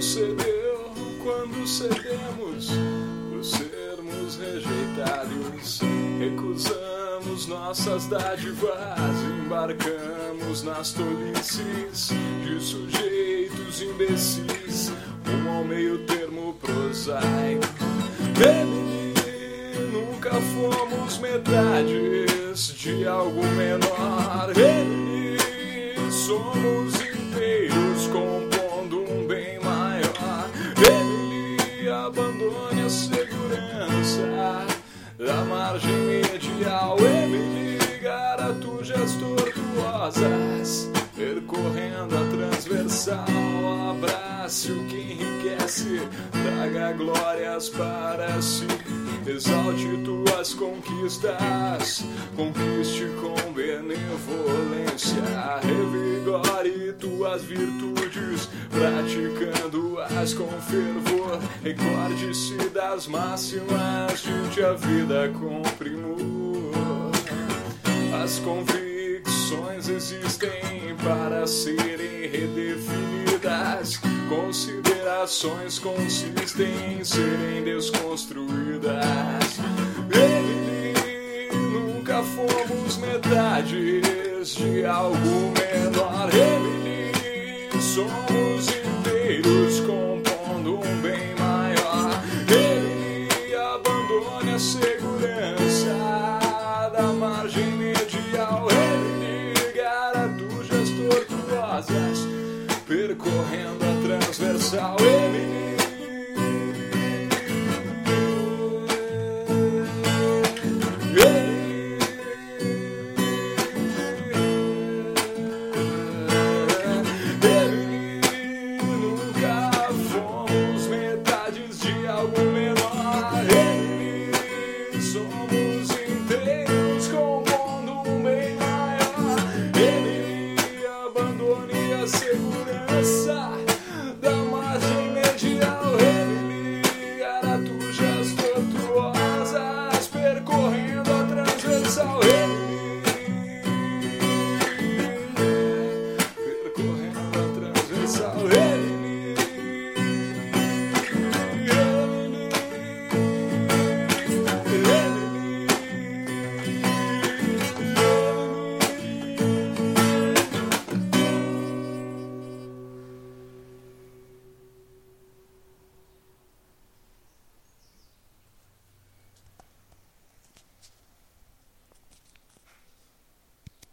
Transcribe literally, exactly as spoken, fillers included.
sucedeu quando cedemos por sermos rejeitados. Recusamos nossas dádivas, embarcamos nas tolices de sujeitos imbecis, rumo ao meio termo prosaico. Emily, nunca fomos metades de algo menor. Emily, somos inteiros compondo um bem maior. Emily, abandone a segurança da margem medial. Emily, garatujas tortuosas percorrendo a transversal. Abrace o que enriquece, traga glórias para si, exalte tuas conquistas, conquiste com benevolência, revigore tuas virtudes, praticando-as com fervor. Recorde-se das máximas, junte a vida com primor. As convicções existem para serem redefinidas, considerações consistem em serem desconstruídas. Emily, nunca fomos metades de algo menor. Emily, somos inteiros compondo um bem maior. Emily, abandone a segurança da margem medial. Emily, garatujas tortuosas percorrendo a transversal.